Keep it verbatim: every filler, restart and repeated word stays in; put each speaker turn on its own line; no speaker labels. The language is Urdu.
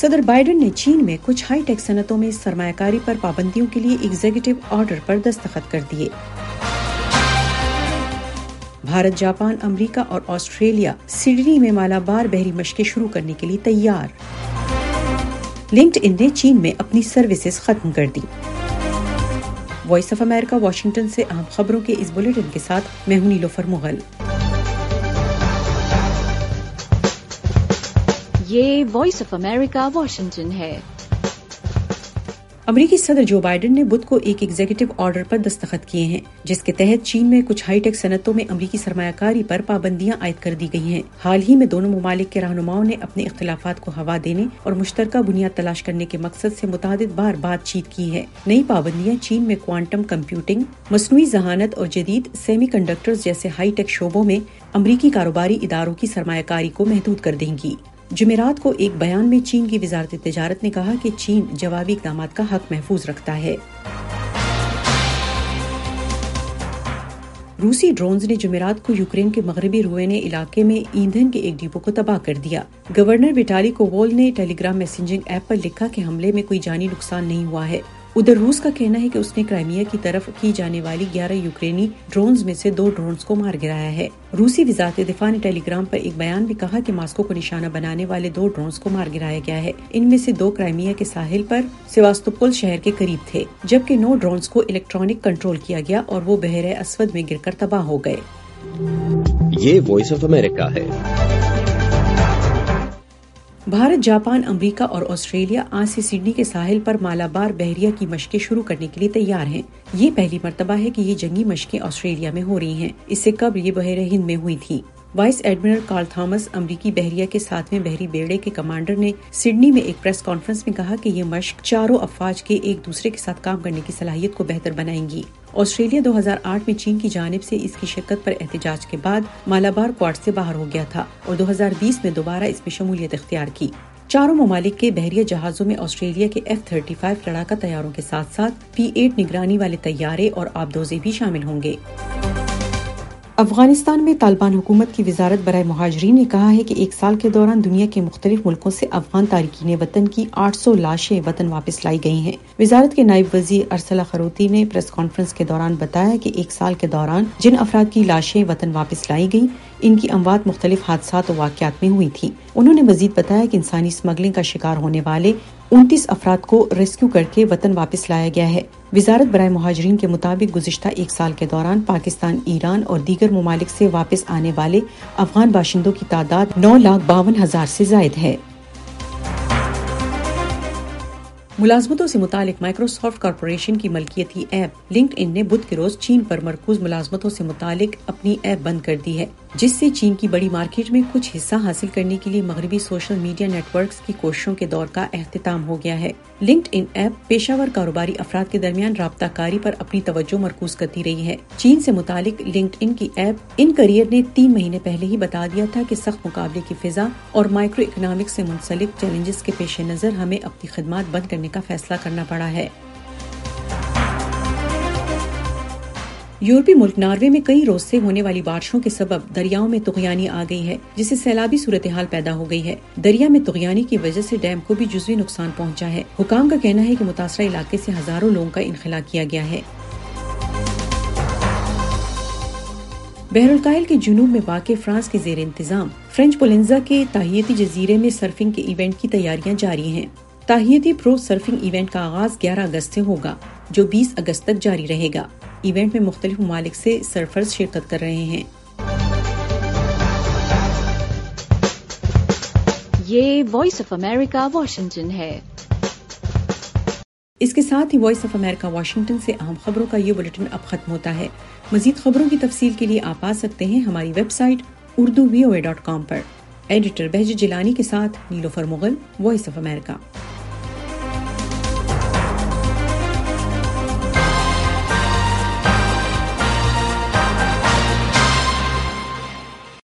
صدر بائیڈن نے چین میں کچھ ہائی ٹیک صنعتوں میں سرمایہ کاری پر پابندیوں کے لیے ایگزیکٹو آرڈر پر دستخط کر دیے۔ بھارت، جاپان، امریکہ اور آسٹریلیا سڈنی میں مالابار بحری مشقیں شروع کرنے کے لیے تیار۔ لنکڈ ان نے چین میں اپنی سروسز ختم کر دی۔ وائس آف امریکہ واشنگٹن سے اہم خبروں کے اس بلیٹن کے ساتھ میں ہوں نیلوفر مغل۔
یہ وائس آف امریکہ واشنگٹن ہے۔
امریکی صدر جو بائیڈن نے بدھ کو ایک ایگزیکٹو آرڈر پر دستخط کیے ہیں، جس کے تحت چین میں کچھ ہائی ٹیک صنعتوں میں امریکی سرمایہ کاری پر پابندیاں عائد کر دی گئی ہیں۔ حال ہی میں دونوں ممالک کے رہنماؤں نے اپنے اختلافات کو ہوا دینے اور مشترکہ بنیاد تلاش کرنے کے مقصد سے متعدد بار بات چیت کی ہے۔ نئی پابندیاں چین میں کوانٹم کمپیوٹنگ، مصنوعی ذہانت اور جدید سیمی کنڈکٹرز جیسے ہائی ٹیک شعبوں میں امریکی کاروباری اداروں کی سرمایہ کاری کو محدود کر دیں گی۔ جمعرات کو ایک بیان میں چین کی وزارت تجارت نے کہا کہ چین جوابی اقدامات کا حق محفوظ رکھتا ہے۔ روسی ڈرونز نے جمعرات کو یوکرین کے مغربی روینے علاقے میں ایندھن کے ایک ڈپو کو تباہ کر دیا۔ گورنر ویٹالی کوول نے ٹیلی گرام میسنجنگ ایپ پر لکھا کہ حملے میں کوئی جانی نقصان نہیں ہوا ہے۔ ادھر روس کا کہنا ہے کہ اس نے کرائمیا کی طرف کی جانے والی گیارہ یوکرینی ڈرونز میں سے دو ڈرونز کو مار گرایا ہے۔ روسی وزارت دفاع نے ٹیلی گرام پر ایک بیان میں کہا کہ ماسکو کو نشانہ بنانے والے دو ڈرونز کو مار گرایا گیا ہے۔ ان میں سے دو کرائمیا کے ساحل پر سیواستوپول شہر کے قریب تھے، جبکہ نو ڈرونز کو الیکٹرانک کنٹرول کیا گیا اور وہ بحیرہ اسود میں گر کر تباہ ہو گئے۔
یہ وائس آف امریکہ ہے۔
بھارت، جاپان، امریکہ اور آسٹریلیا آج سے سڈنی کے ساحل پر مالابار بحریہ کی مشقیں شروع کرنے کے لیے تیار ہیں۔ یہ پہلی مرتبہ ہے کہ یہ جنگی مشقیں آسٹریلیا میں ہو رہی ہیں۔ اس سے قبل یہ بحیرہ ہند میں ہوئی تھیں۔ وائس ایڈمرل کارل تھامس، امریکی بحریہ کے ساتویں بحری بیڑے کے کمانڈر، نے سڈنی میں ایک پریس کانفرنس میں کہا کہ یہ مشق چاروں افواج کے ایک دوسرے کے ساتھ کام کرنے کی صلاحیت کو بہتر بنائیں گی۔ آسٹریلیا دو ہزار آٹھ میں چین کی جانب سے اس کی شرکت پر احتجاج کے بعد مالابار کوارڈ سے باہر ہو گیا تھا اور دو ہزار بیس میں دوبارہ اس میں شمولیت اختیار کی۔ چاروں ممالک کے بحریہ جہازوں میں آسٹریلیا کے ایف تھرٹی فائیو لڑاکا طیاروں کے ساتھ ساتھ پی ایٹ نگرانی والے طیارے اور آبدوزے بھی شامل ہوں گے۔ افغانستان میں طالبان حکومت کی وزارت برائے مہاجرین نے کہا ہے کہ ایک سال کے دوران دنیا کے مختلف ملکوں سے افغان تارکین وطن کی آٹھ سو لاشیں وطن واپس لائی گئی ہیں۔ وزارت کے نائب وزیر ارسلہ خروتی نے پریس کانفرنس کے دوران بتایا کہ ایک سال کے دوران جن افراد کی لاشیں وطن واپس لائی گئیں، ان کی اموات مختلف حادثات و واقعات میں ہوئی تھیں۔ انہوں نے مزید بتایا کہ انسانی اسمگلنگ کا شکار ہونے والے انتیس افراد کو ریسکیو کر کے وطن واپس لایا گیا ہے۔ وزارت برائے مہاجرین کے مطابق گزشتہ ایک سال کے دوران پاکستان، ایران اور دیگر ممالک سے واپس آنے والے افغان باشندوں کی تعداد نو لاکھ باون ہزار سے زائد ہے۔ ملازمتوں سے متعلق مائیکروسافٹ کارپوریشن کی ملکیتی ایپ لنکڈ ان نے بدھ کے روز چین پر مرکوز ملازمتوں سے متعلق اپنی ایپ بند کر دی ہے، جس سے چین کی بڑی مارکیٹ میں کچھ حصہ حاصل کرنے کے لیے مغربی سوشل میڈیا نیٹ ورکس کی کوششوں کے دور کا اختتام ہو گیا ہے۔ لنکڈ ان ایپ پیشہ ور کاروباری افراد کے درمیان رابطہ کاری پر اپنی توجہ مرکوز کرتی رہی ہے۔ چین سے متعلق لنکڈ ان کی ایپ ان کریئر نے تین مہینے پہلے ہی بتا دیا تھا کہ سخت مقابلے کی فضا اور مائکرو اکنامکس سے منسلک چیلنجز کے پیش نظر ہمیں اپنی خدمات بند کرنے کا فیصلہ کرنا پڑا ہے۔ یورپی ملک ناروے میں کئی روز سے ہونے والی بارشوں کے سبب دریاؤں میں طغیانی آ گئی ہے، جس سے سیلابی صورتحال پیدا ہو گئی ہے۔ دریا میں طغیانی کی وجہ سے ڈیم کو بھی جزوی نقصان پہنچا ہے۔ حکام کا کہنا ہے کہ متاثرہ علاقے سے ہزاروں لوگوں کا انخلا کیا گیا ہے۔ بحر الکاہل کے جنوب میں واقع فرانس کے زیر انتظام فرینچ پولینزا کے تاہیتی جزیرے میں سرفنگ کے ایونٹ کی تیاریاں جاری ہیں۔ تاہیتی پرو سرفنگ ایونٹ کا آغاز گیارہ اگست سے ہوگا، جو بیس اگست تک جاری رہے گا۔ ایونٹ میں مختلف ممالک سے سرفرز شرکت کر رہے ہیں۔
یہ وائس آف امریکہ واشنگٹن ہے۔
اس کے ساتھ ہی وائس آف امریکہ واشنگٹن سے اہم خبروں کا یہ بلیٹن اب ختم ہوتا ہے۔ مزید خبروں کی تفصیل کے لیے آپ آ سکتے ہیں ہماری website Urdu V O A dot com پر۔ ایڈیٹر بہجت جیلانی کے ساتھ Nilofar Mughal, voice of America.